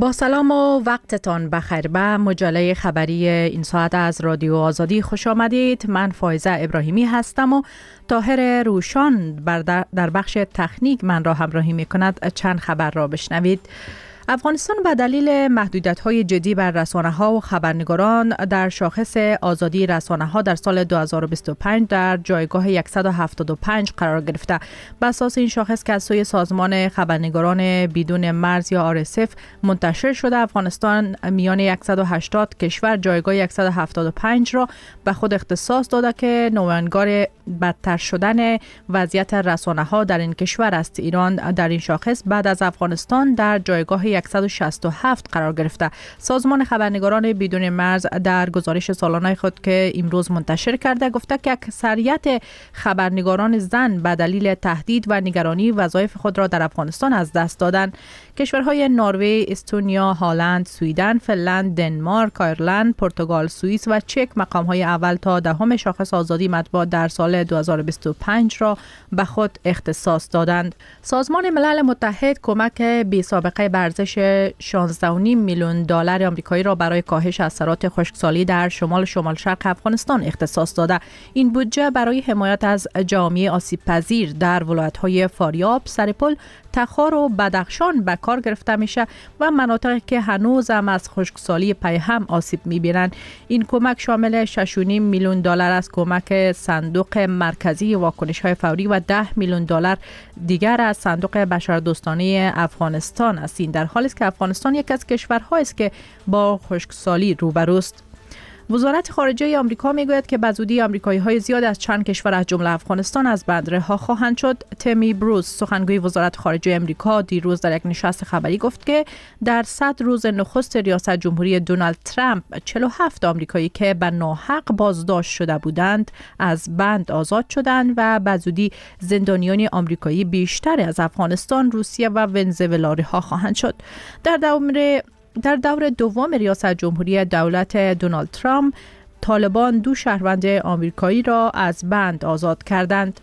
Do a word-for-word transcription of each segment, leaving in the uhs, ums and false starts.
با سلام و وقتتان بخیر. به مجله خبری این ساعت از رادیو آزادی خوش آمدید. من فایزه ابراهیمی هستم و طاهر روشان در بخش تکنیک من را همراهی می کند. چند خبر را بشنوید. افغانستان به دلیل محدودیت‌های جدی بر رسانه‌ها و خبرنگاران در شاخص آزادی رسانه‌ها در سال دو هزار و بیست و پنج در جایگاه صد و هفتاد و پنج قرار گرفته. بر اساس این شاخص که از سوی سازمان خبرنگاران بدون مرز یا آر اس اف منتشر شده، افغانستان میان صد و هشتاد کشور جایگاه صد و هفتاد و پنج را به خود اختصاص داده که نمایانگر بدتر شدن وضعیت رسانه‌ها در این کشور است. ایران در این شاخص بعد از افغانستان در جایگاه صد و شصت و هفت قرار گرفته. سازمان خبرنگاران بدون مرز در گزارش سالانه خود که امروز منتشر کرده گفته که اکثریت خبرنگاران زن به دلیل تهدید و نگرانی وظایف خود را در افغانستان از دست دادند. کشورهای نروژ، استونیا، هلند، سوئیدن، فنلند، دنمارک، آیرلند، پرتغال، سوئیس و چک مقام‌های اول تا دهم شاخص آزادی مطبوعات در سال دو هزار و بیست و پنج را به خود اختصاص دادند. سازمان ملل متحد کمک بی‌سابقه به ارزش شانزده و نیم میلیون دلار آمریکایی را برای کاهش اثرات خشکسالی در شمال شمال شرق افغانستان اختصاص داده. این بودجه برای حمایت از جامعه آسیب پذیر در ولایت‌های فاریاب، سرپل، تخار و بدخشان به کار گرفته میشه و مناطقی که هنوز هم از خشکسالی پیهم آسیب میبینند. این کمک شامل شش و نیم میلیون دلار از کمک صندوق مرکزی واکنش‌های فوری و ده میلیون دلار دیگر از صندوق بشردوستانه افغانستان است. این در حالی است که افغانستان یک از کشورهایی است که با خشکسالی روبروست. وزارت خارجه آمریکا میگوید که به زودی آمریکایی‌های زیاد از چند کشور از جمله افغانستان از بند رها خواهند شد. تمی بروز، سخنگوی وزارت خارجه آمریکا، دیروز در یک نشست خبری گفت که در صد روز نخست ریاست جمهوری دونالد ترامپ چهل و هفت آمریکایی که به ناحق بازداشت شده بودند از بند آزاد شدند و به زودی زندانیان آمریکایی بیشتر از افغانستان، روسیه و ونزوئلا رها خواهند شد. در دور در دور دوم ریاست جمهوری دولت دونالد ترامپ، طالبان دو شهروند آمریکایی را از بند آزاد کردند.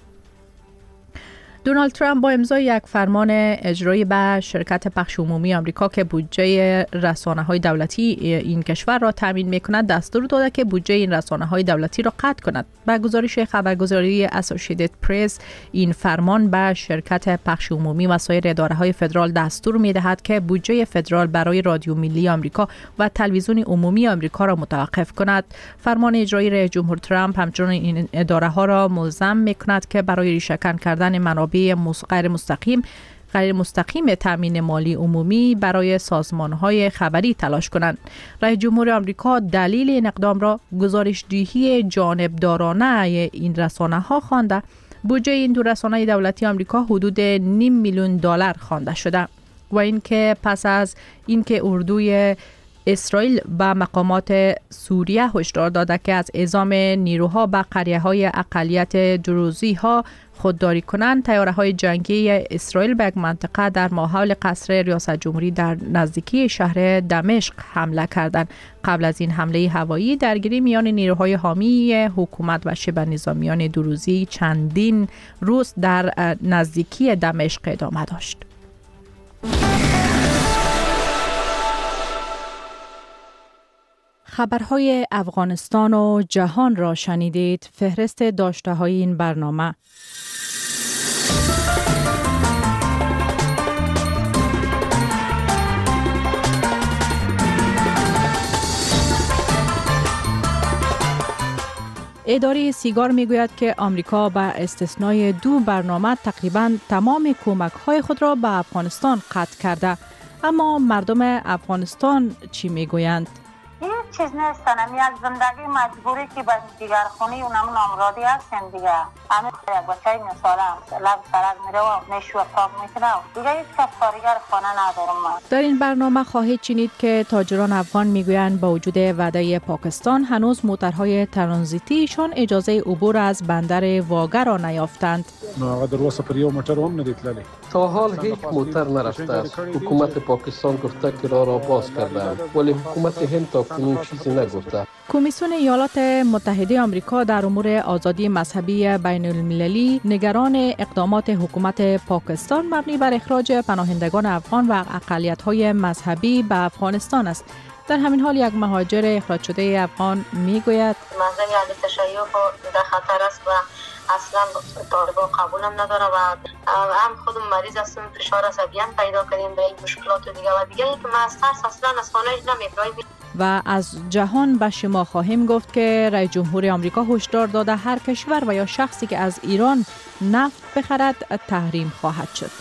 دونالد ترامپ با امضای یک فرمان اجرایی به شرکت پخش عمومی آمریکا که بودجه رسانه‌های دولتی این کشور را تامین می‌کند دستور داده که بودجه این رسانه‌های دولتی را قطع کند. به گزارش خبرگزاری اسوسییتد پرس، این فرمان به شرکت پخش عمومی و سایر اداره‌های فدرال دستور می‌دهد که بودجه فدرال برای رادیو ملی آمریکا و تلویزیون عمومی آمریکا را متوقف کند. فرمان اجرایی رئیس جمهور ترامپ همچنین این اداره‌ها را ملزم می‌کند که برای ریشه‌کن کردن منابع غیر مستقیم غیر مستقیم تامین مالی عمومی برای سازمان‌های خبری تلاش کنند. رئیس جمهور آمریکا دلیل این اقدام را گزارش‌دهی جانبدارانه این رسانه‌ها خوانده. بودجه این دو رسانه دولتی آمریکا حدود نیم میلیون دلار خوانده شده و اینکه پس از اینکه اردوی اسرائیل به مقامات سوریه هشدار داده که از اعزام نیروها به قریه‌های اقلیت دروزی‌ها خودداری کنند، طیاره‌های جنگی اسرائیل به یک منطقه در ماحول قصر ریاست جمهوری در نزدیکی شهر دمشق حمله کردند. قبل از این حمله هوایی، درگیری میان نیروهای حامی حکومت و شبه نظامیان دروزی چندین روز در نزدیکی دمشق ادامه داشت. خبرهای افغانستان و جهان را شنیدید. فهرست داشته های این برنامه: اداره سیگار میگوید که آمریکا به استثنای دو برنامه تقریباً تمام کمک‌های خود را به افغانستان قطع کرده. اما مردم افغانستان چی میگویند؟ این چیز نیستن، همی از زندگی مجبوری که به دیگر خونی اونمون امراضی هستیم دیگه. همین یک بچه این ساله لب سرک میره و نشو و پاک میکنه دیگه، هیچ کس کارگر خانه ندارم. در این برنامه خواهید شنید که تاجران افغان میگویند با وجود وعده پاکستان هنوز موترهای ترانزیتیشان اجازه عبور از بندر واگه را نیافتند. ما در واسه پر یو موتر هم ندید لالی. تا حال هیچ موتر نرفته است. حکومت پاکستان گفته که راه را باز کرده، ولی حکومت هند تا چنین چیزی نگفته. کمیسیون ایالات متحده آمریکا در امور آزادی مذهبی بین المللی نگران اقدامات حکومت پاکستان مبنی بر اخراج پناهندگان افغان و اقلیت‌های مذهبی به افغانستان است. در همین حال یک مهاجر اخراج شده افغان میگوید مذهب اهل تشیع در خطر است و اصلا طالبان قبولم نداره و هم خودم مریض هستم، فشار عصبی هم پیدا کردیم به این مشکلات دیگه و دیگه که من از ترس اصلا از خانه نمیبرم. و از جهان به شما خواهیم گفت که رئیس جمهور آمریکا هشدار داده هر کشور و یا شخصی که از ایران نفت بخرد تحریم خواهد شد.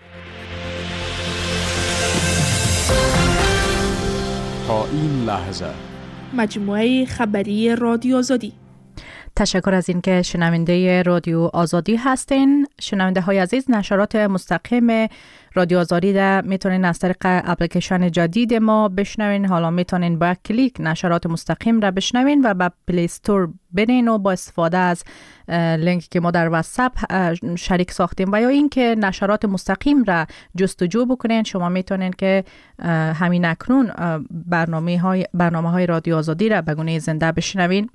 تا این لحظه مجموعه خبری رادیو آزادی. تشکر از اینکه شنونده رادیو آزادی هستین. شنونده های عزیز، نشرات مستقیم رادیو آزادی را میتونین از طریق اپلیکیشن جدید ما بشنوین. حالا میتونین با کلیک نشرات مستقیم را بشنوین و با پلی استور برین و با استفاده از لینک که ما در واتساپ شریک ساختیم و یا اینکه نشرات مستقیم را جستجو بکنین، شما میتونین که همین اکنون برنامه های برنامه های رادیو آزادی را به گونه زنده بشنوین.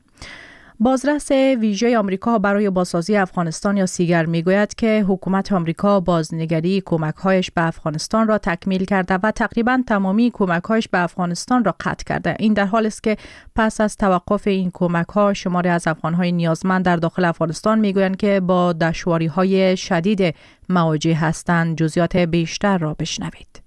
بازرس ویژه آمریکا برای بازسازی افغانستان یا سیگر میگوید که حکومت آمریکا بازنگری کمک‌هایش به افغانستان را تکمیل کرده و تقریباً تمامی کمک‌هایش به افغانستان را قطع کرده. این در حالی است که پس از توقف این کمک‌ها شماری از افغان‌های نیازمند در داخل افغانستان میگویند که با دشواری‌های شدید مواجه هستند. جزئیات بیشتر را بشنوید.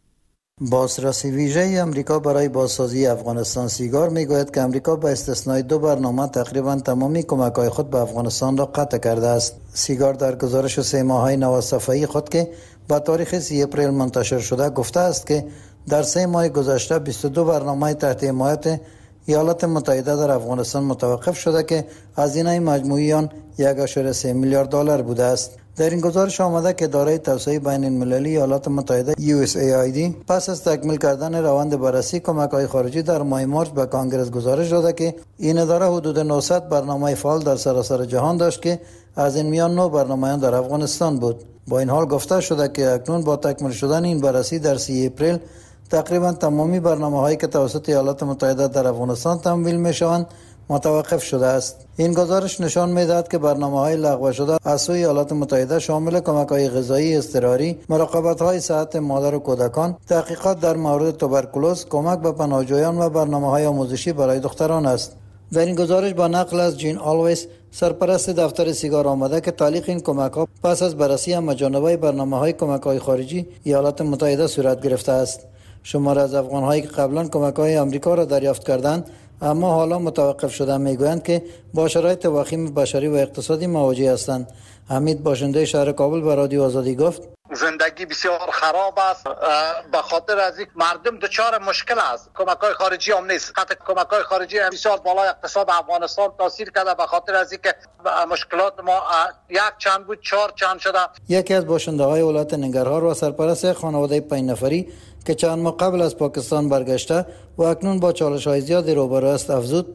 بازرس ویژه امریکا برای بازسازی افغانستان سیگار میگوید که امریکا با استثنای دو برنامه تقریبا تمامی کمک‌های خود به افغانستان را قطع کرده است. سیگار در گزارش سه ماهه نود صفحه‌ای خود که با تاریخ سی اپریل منتشر شده گفته است که در سه ماه گذشته بیست و دو برنامه تحت حمایت ایالات متحده در افغانستان متوقف شده که هزینه مجموعی آن یک و سه میلیارد دلار بوده است. در این گزارش آمده که اداره توسعه بین المللی ایالات متحده یو اس ای آی دی پس از تکمیل کردن روند بررسی کمک‌های خارجی در ماه مارس به کانگرس گزارش داده که این اداره حدود نهصد برنامه فعال در سراسر جهان داشت که از این میان نه برنامه در افغانستان بود. با این حال گفته شده که اکنون با تکمیل شدن این بررسی در سی اپریل تقریبا تمامی برنامه‌هایی که توسط ایالات متحده در افغانستان تمویل می‌شوند متوقف شده است. این گزارش نشان می‌دهد که برنامه‌های لغو شده از سوی ایالات متحده شامل کمک‌های غذایی اضطراری، مراقبت‌های صحت مادر و کودکان، تحقیقات در مورد توبرکولوز، کمک به پناهجویان و برنامه‌های آموزشی برای دختران است. در این گزارش با نقل از جین آلویس سرپرست دفتر سیگار آمده که تعلیق این کمک‌ها پس از بررسی همه‌جانبه برنامه‌های کمک‌های خارجی ایالات متحده صورت گرفته است. شمار از افغان‌هایی که قبلا کمک‌های آمریکا را دریافت کردند اما حالا متوقف شده میگویند که با شرایط وخیم بشری و اقتصادی مواجه هستند. حمید باشنده شهر کابل به رادیو آزادی گفت زندگی بسیار خراب است به خاطر از اینکه مردم دچار مشکل است. کمک‌های خارجی هم نیست. حتی کمک‌های خارجی هم بسیار بالای اقتصاد افغانستان تاثیر کرده به خاطر از اینکه مشکلات ما یک چند بود چهار چند شده. یکی از باشنده‌های ولایت ننگرهار و سرپرست خانواده پنج نفری که چند ماه قبل از پاکستان برگشته و اکنون با چالش‌های زیادی روبرو است افزود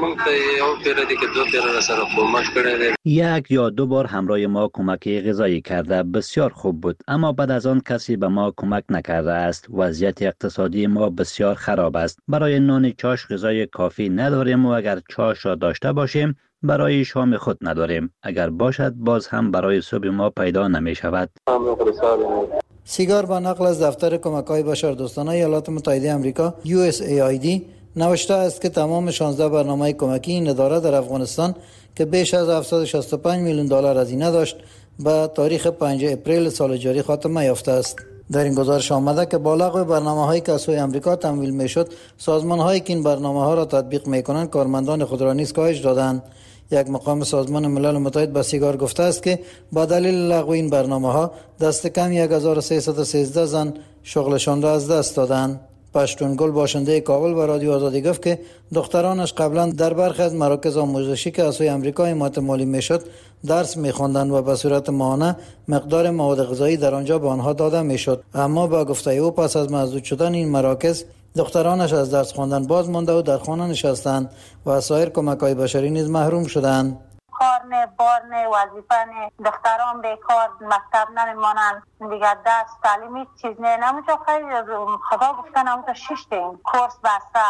یک یا دو بار همراه ما کمک غذایی کرده، بسیار خوب بود، اما بعد از آن کسی به ما کمک نکرده است. وضعیت اقتصادی ما بسیار خراب است. برای نان چاش غذای کافی نداریم و اگر چاش را داشته باشیم برای شام خود نداریم. اگر باشد باز هم برای صبح ما پیدا نمی شود. سیگار با نقل از دفتر کمک‌های بشردوستانه ایالات متحده آمریکا یو اس ای آی دی نوشته است که تمام شانزده برنامه کمکی این اداره در افغانستان که بیش از هفتصد و شصت و پنج میلیون دلار هزینه داشت به تاریخ پنجم اپریل سال جاری خاتمه یافته است. در این گزارش آمده که با لغو برنامه‌هایی که از سوی آمریکا تمویل می‌شد، سازمان‌هایی که این برنامه‌ها را تطبیق می‌کنند کارمندان خود را نیز کاهش دادند. یک مقام سازمان ملل متحد به سیگار گفته است که با دلیل لغو این برنامه‌ها دست کم هزار و سیصد و سیزده زن شغلشان را از دست دادند. پشتون گل باشنده کابل و رادیو آزادی گفت که دخترانش قبلا در برخی از مراکز آموزشی که از سوی آمریکا حمایت مالی میشد درس می‌خواندند و به صورت ماهانه مقدار مواد غذایی در آنجا به آنها داده میشد، اما با گفته او پس از مسدود شدن این مراکز دخترانش از درس خواندن باز مانده و در خانه نشستند و از سایر کمک‌های بشری نیز محروم شدند. کار نه، بار نه، وظیفه نه، دختران بیکار، مکتب نمیمانند دیگه، دست تعلیمی چیز نه. نمونجا خیلی خدا گفتن همونجا شش دیم کورس بسته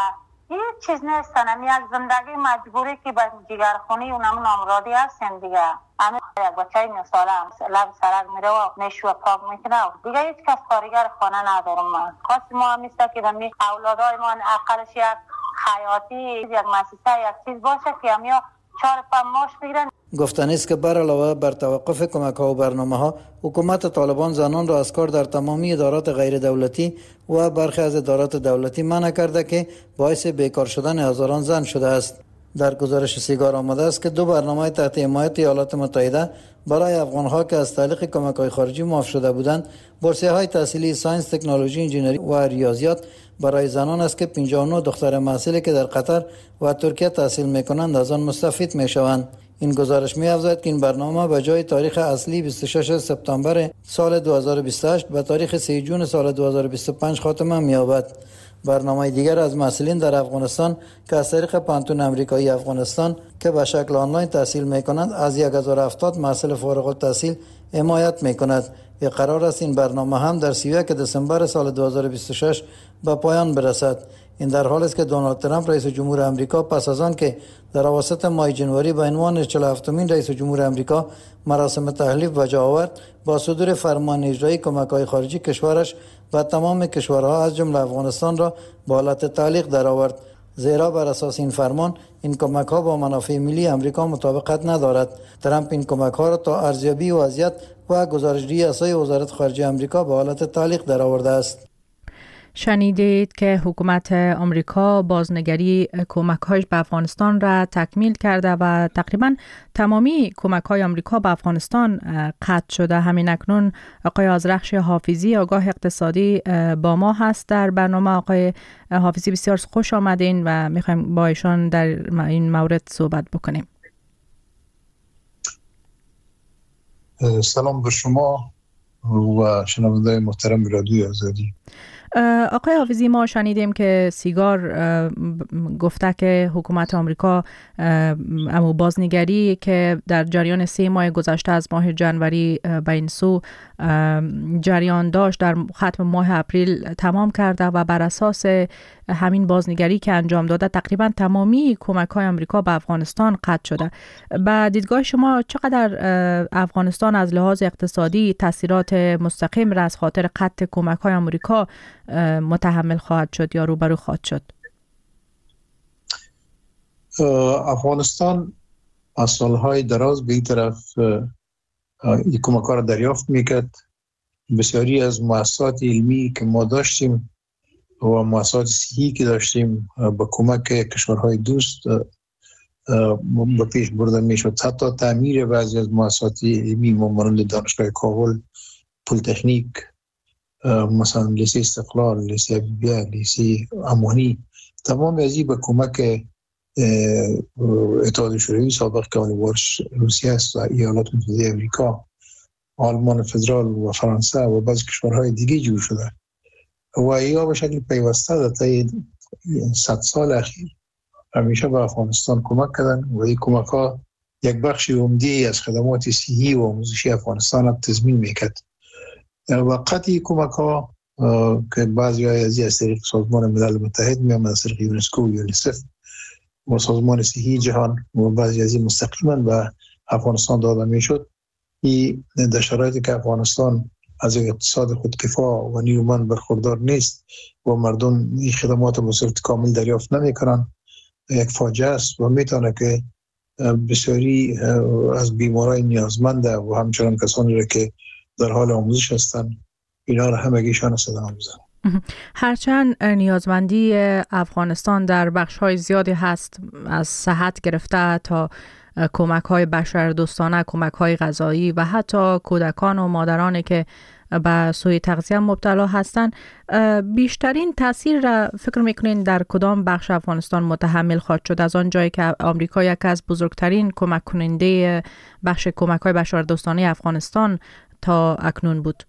این چیز نیستن، هم یک زندگی مجبوری که به جگرخونی و نمون امراضی هستیم دیگه. همین یک بچه نه ساله هم لب سرک میره و میشو و پاک میکنه دیگه. هیچ کس کارگر خانه ندارم. من خواست ما هم میسته که دمی اولادای ما اقلش یک حیاتی، یک مسیسه، یک چیز باشه که همیا چهار پنج ماش بگیرن. گفتنی است که بر علاوه بر توقف کمک ها و برنامه ها، حکومت طالبان زنان را از کار در تمامی ادارات غیر دولتی و برخی از ادارات دولتی منع کرده که باعث بیکار شدن هزاران زن شده است. در گزارش سیگار آمده است که دو برنامه تحت حمایت ایالات متحده برای افغان‌ها که از طریق کمک‌های خارجی معاف شده بودند، بورسیه‌های تحصیلی ساینس، تکنولوژی، انجینری و ریاضیات برای زنان است که پنجاه و نه دختر محصلی که در قطر و ترکیه تحصیل می‌کنند از آن مستفید می‌شوند. این گزارش می‌افزاید که این برنامه به جای تاریخ اصلی بیست و شش سپتامبر سال دو هزار و بیست و هشت به تاریخ سه جون سال دو هزار و بیست و پنج خاتمه می‌یابد. برنامه دیگر از محصلین در افغانستان که از طریق پانتون امریکایی افغانستان که به شکل آنلاین تحصیل می‌کنند از هزار و هفتاد محصل فارغ التحصیل حمایت می‌کند. و قرار است این برنامه هم در سی و یک دسامبر سال دو هزار و بیست و شش به پایان برسد. این در حالی است که دونالد ترامپ رئیس جمهور آمریکا پس از آن که در اواسط ماه جنوری به عنوان چهل و هفتمین رئیس جمهور آمریکا مراسم تحلیف به جا آورد، با صدور فرمان اجرایی کمک‌های خارجی کشورش و تمام کشورها از جمله افغانستان را به حالت تعلیق درآورد، زیرا بر اساس این فرمان این کمک‌ها با منافع ملی آمریکا مطابقت ندارد. ترامپ این کمک‌ها را تا ارزیابی وضعیت و گزارش‌دهی اساسی وزارت خارجه آمریکا به حالت تعلیق درآورده است. شنیدید که حکومت آمریکا بازنگری کمک‌هایش به افغانستان را تکمیل کرده و تقریبا تمامی کمک‌های آمریکا به افغانستان قطع شده. همین اکنون آقای آذرخش حافظی آگاه اقتصادی با ما هست در برنامه. آقای حافظی بسیار خوش آمدین و می‌خوایم با ایشان در این مورد صحبت بکنیم. سلام به شما و شنوندگان محترم رادیوی آزادی. آقای حافظی، ما شنیدیم که سیگار گفته که حکومت آمریکا اما بازنگری که در جریان سه ماه گذشته از ماه جنوری به این سو جریان داشت در ختم ماه اپریل تمام کرده و بر اساس همین بازنگری که انجام داده تقریبا تمامی کمک‌های آمریکا به افغانستان قطع شده. به دیدگاه شما چقدر افغانستان از لحاظ اقتصادی تاثیرات مستقیم را از خاطر قطع کمک‌های آمریکا متحمل خواهد شد یا روبرو خواهد شد؟ افغانستان از سالهای دراز به این طرف این کمک‌ها را دریافت میکرد. بسیاری از مؤسسات علمی که ما داشتیم و مؤسسات صحی که داشتیم با کمک کشورهای دوست با پیش برده میشد. حتی تعمیر بعضی از مؤسسات علمی مانند دانشگاه کابل، پلی‌تکنیک، مثلا لیسه استقلال، لیسه ابوبیا، لیسه امانی، تمام از این به کمک اتحاد شوروی سابق که اونورش روسیه است و ایالات متحده آمریکا، آلمان فدرال و فرانسه و بعضی کشورهای دیگه جور شده و اینا به شکل پیوسته در طی صد سال اخیر همیشه به افغانستان کمک کردن و این کمک ها یک بخش عمده از خدمات صحی و آموزشی افغانستان را تضمین میکرد. و قطعی کمک ها که بعضی های از از طریق سازمان ملل متحد می آمد، از طریق یونسکو و یونیسف و سازمان صحی جهان و بعضی از این مستقیما به افغانستان داده می شد. این در شرایطی که افغانستان از اقتصاد خودکفا و نیرومند برخوردار نیست و مردم این خدمات به صورت کامل دریافت نمی کنند، یک فاجعه است و میتونه که بسیاری از بیمارای نیازمند و همچنان کسانی را که در حال آموزش هستند اینا را همگیشان صدمه بزنند. هرچند نیازمندی افغانستان در بخش‌های زیادی هست، از صحت گرفته تا کمک‌های بشردوستانه، کمک‌های غذایی و حتی کودکان و مادرانی که به سوء تغذیه مبتلا هستند، بیشترین تاثیر را فکر میکنین در کدام بخش افغانستان متحمل خواهد شد؟ از آن جایی که آمریکا یک از بزرگترین کمک کننده بخش کمک‌های بشردوستانه افغانستان تا اکنون بود.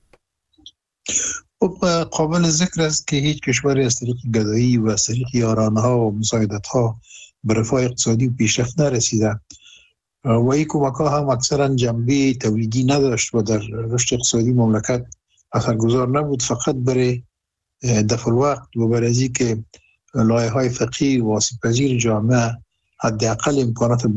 قابل ذکر است که هیچ کشوری از طریق گدایی و از طریق یارانه‌ها و مساعدت‌ها به رفاه اقتصادی و پیشرفت نرسیده و این کمک‌ها هم اکثرا جنبه تولیدی نداشت و در رشد اقتصادی مملکت اثرگذار نبود، فقط برای دفع الوقت و برای اینکه لایه‌های فقهی و آسیب‌پذیر جامعه حداقل امکانات